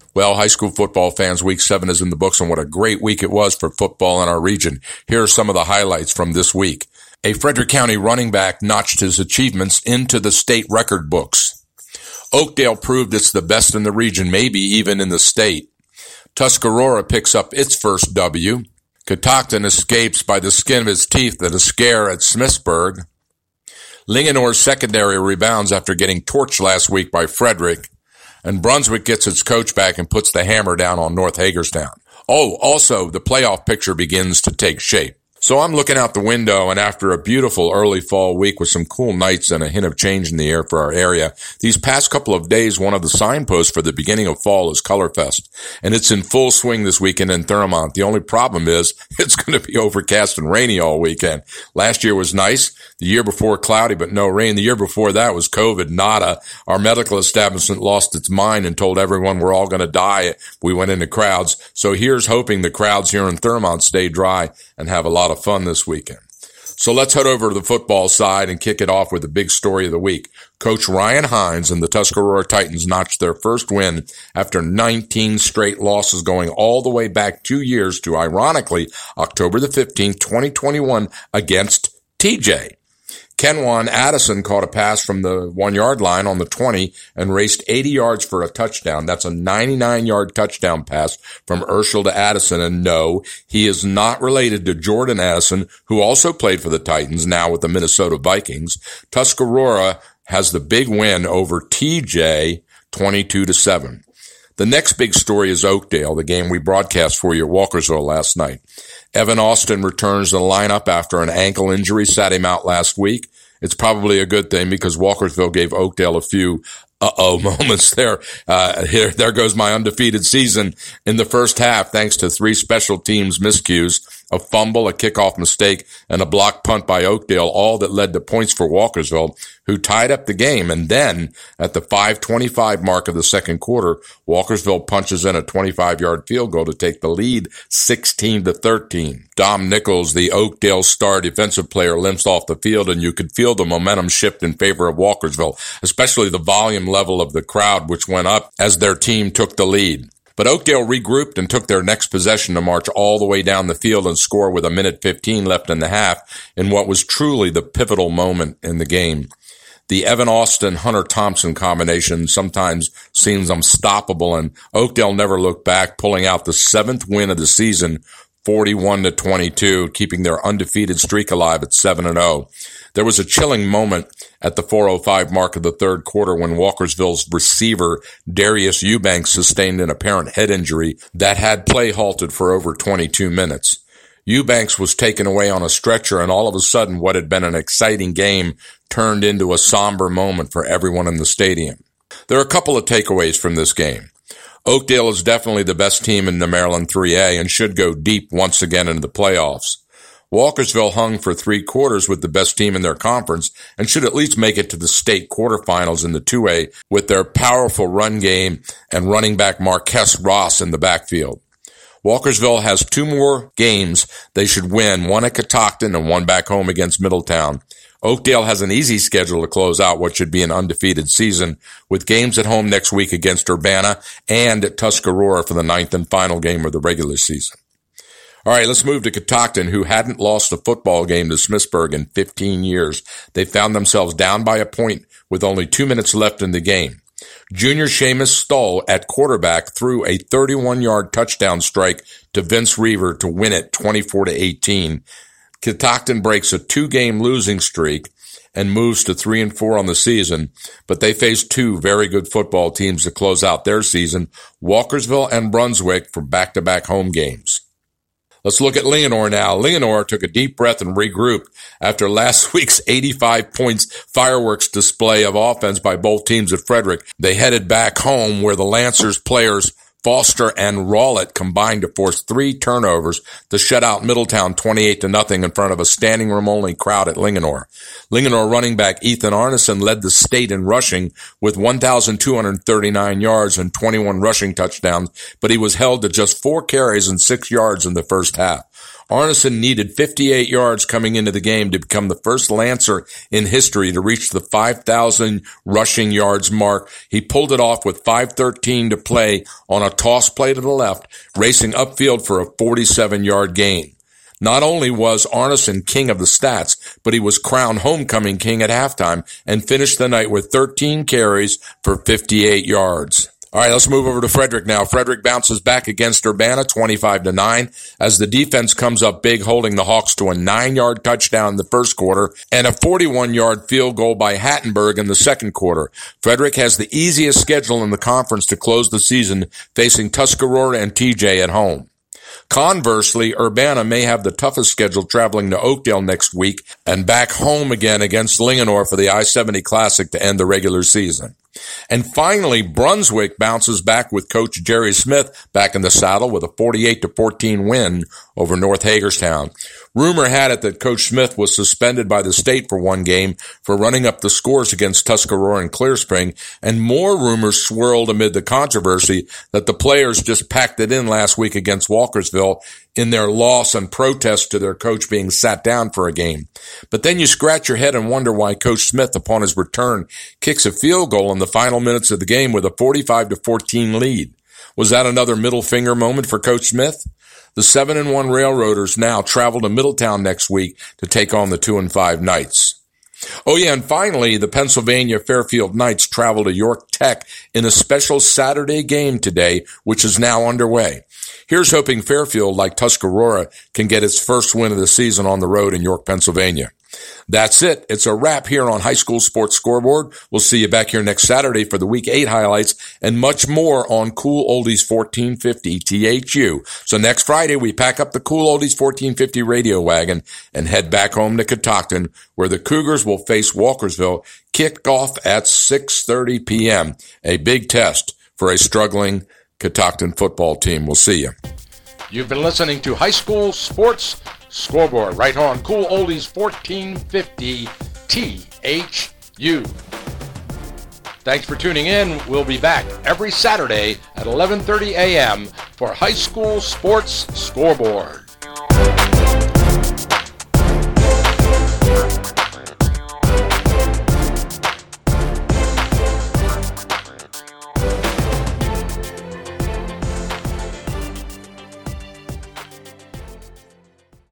Well, high school football fans, Week 7 is in the books, and what a great week it was for football in our region. Here are some of the highlights from this week. A Frederick County running back notched his achievements into the state record books. Oakdale proved it's the best in the region, maybe even in the state. Tuscarora picks up its first W. Catoctin escapes by the skin of his teeth at a scare at Smithsburg. Linganor's secondary rebounds after getting torched last week by Frederick. And Brunswick gets its coach back and puts the hammer down on North Hagerstown. Oh, also, the playoff picture begins to take shape. So I'm looking out the window, and after a beautiful early fall week with some cool nights and a hint of change in the air for our area, these past couple of days, one of the signposts for the beginning of fall is Colorfest. And it's in full swing this weekend in Thurmont. The only problem is it's going to be overcast and rainy all weekend. Last year was nice. The year before, cloudy but no rain. The year before that was COVID, nada. Our medical establishment lost its mind and told everyone we're all going to die if we went into crowds. So here's hoping the crowds here in Thurmont stay dry and have a lot of fun this weekend. So let's head over to the football side and kick it off with the big story of the week. Coach Ryan Hines and the Tuscarora Titans notched their first win after 19 straight losses going all the way back 2 years to, ironically, October the 15th, 2021 against TJ. Kenwan Addison caught a pass from the 1-yard line on the 20 and raced 80 yards for a touchdown. That's a 99-yard touchdown pass from Urshel to Addison. And no, he is not related to Jordan Addison, who also played for the Titans, now with the Minnesota Vikings. Tuscarora has the big win over TJ, 22-7. The next big story is Oakdale, the game we broadcast for you at Walkersville last night. Evan Austin returns to the lineup after an ankle injury, sat him out last week. It's probably a good thing because Walkersville gave Oakdale a few moments there. There goes my undefeated season in the first half, thanks to 3 special teams miscues, a fumble, a kickoff mistake, and a block punt by Oakdale, all that led to points for Walkersville, who tied up the game. And then at the 5:25 mark of the second quarter, Walkersville punches in a 25-yard field goal to take the lead 16-13. Dom Nichols, the Oakdale star defensive player, limps off the field, and you could feel the momentum shift in favor of Walkersville, especially the volume level of the crowd, which went up as their team took the lead. But Oakdale regrouped and took their next possession to march all the way down the field and score with 1:15 left in the half in what was truly the pivotal moment in the game. The Evan Austin-Hunter Thompson combination sometimes seems unstoppable, and Oakdale never looked back, pulling out the 7th win of the season, 41-22, keeping their undefeated streak alive at 7-0. There was a chilling moment at the 4:05 mark of the third quarter when Walkersville's receiver, Darius Eubanks, sustained an apparent head injury that had play halted for over 22 minutes. Eubanks was taken away on a stretcher, and all of a sudden what had been an exciting game turned into a somber moment for everyone in the stadium. There are a couple of takeaways from this game. Oakdale is definitely the best team in the Maryland 3A and should go deep once again into the playoffs. Walkersville hung for 3 quarters with the best team in their conference and should at least make it to the state quarterfinals in the 2A with their powerful run game and running back Marquess Ross in the backfield. Walkersville has 2 more games they should win, one at Catoctin and one back home against Middletown. Oakdale has an easy schedule to close out what should be an undefeated season, with games at home next week against Urbana and at Tuscarora for the 9th and final game of the regular season. All right, let's move to Catoctin, who hadn't lost a football game to Smithsburg in 15 years. They found themselves down by a point with only 2 minutes left in the game. Junior Seamus Stoll at quarterback threw a 31-yard touchdown strike to Vince Reaver to win it 24-18. Catoctin breaks a 2-game losing streak and moves to 3-4 on the season, but they face 2 very good football teams to close out their season, Walkersville and Brunswick, for back-to-back home games. Let's look at Linganore now. Linganore took a deep breath and regrouped after last week's 85 points fireworks display of offense by both teams at Frederick. They headed back home where the Lancers players Foster and Rawlett combined to force 3 turnovers to shut out Middletown 28-0 in front of a standing room only crowd at Linganore. Linganore running back Ethan Arneson led the state in rushing with 1,239 yards and 21 rushing touchdowns, but he was held to just 4 carries and 6 yards in the first half. Arneson needed 58 yards coming into the game to become the first Lancer in history to reach the 5,000 rushing yards mark. He pulled it off with 5:13 to play on a toss play to the left, racing upfield for a 47-yard gain. Not only was Arneson king of the stats, but he was crowned homecoming king at halftime and finished the night with 13 carries for 58 yards. All right, let's move over to Frederick now. Frederick bounces back against Urbana 25-9 as the defense comes up big, holding the Hawks to a 9-yard touchdown in the first quarter and a 41-yard field goal by Hattenberg in the second quarter. Frederick has the easiest schedule in the conference to close the season, facing Tuscarora and TJ at home. Conversely, Urbana may have the toughest schedule traveling to Oakdale next week and back home again against Linganore for the I-70 Classic to end the regular season. And finally, Brunswick bounces back with Coach Jerry Smith back in the saddle with a 48-14 win over North Hagerstown. Rumor had it that Coach Smith was suspended by the state for one game for running up the scores against Tuscarora and Clear Spring, and more rumors swirled amid the controversy that the players just packed it in last week against Walkersville in their loss and protest to their coach being sat down for a game. But then you scratch your head and wonder why Coach Smith, upon his return, kicks a field goal in the final minutes of the game with a 45-14 lead. Was that another middle finger moment for Coach Smith? The 7-1 Railroaders now travel to Middletown next week to take on the 2-5 Knights. Oh yeah, and finally, the Pennsylvania Fairfield Knights travel to York Tech in a special Saturday game today, which is now underway. Here's hoping Fairfield, like Tuscarora, can get its first win of the season on the road in York, Pennsylvania. That's it. It's a wrap here on High School Sports Scoreboard. We'll see you back here next Saturday for the Week 8 highlights and much more on Cool Oldies 1450 THU. So next Friday, we pack up the Cool Oldies 1450 radio wagon and head back home to Catoctin, where the Cougars will face Walkersville, kicked off at 6:30 p.m. A big test for a struggling Catoctin football team. We'll see you. You've been listening to High School Sports Scoreboard right on Cool Oldies 1450 THU. Thanks for tuning in. We'll be back every Saturday at 11:30 a.m. for High School Sports Scoreboard.